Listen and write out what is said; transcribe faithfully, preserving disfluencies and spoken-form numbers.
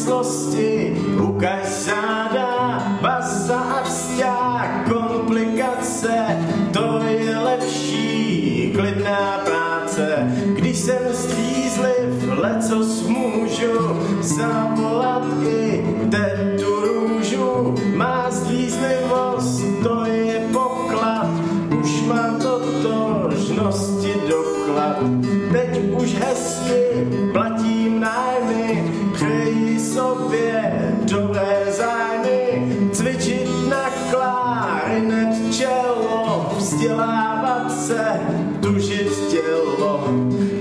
závislosti, ukaž záda, basa a vzťah, komplikace, to je lepší, klidná práce. Když jsem střízliv, lecos můžu zavolat i tetu růžu. Má střízlivost, to je poklad, už mám totožnosti doklad. Teď už hezky platím nájmy, přeji sobě dobré zájmy, cvičit na klarinet čelo, vzdělávat se, tužit tělo.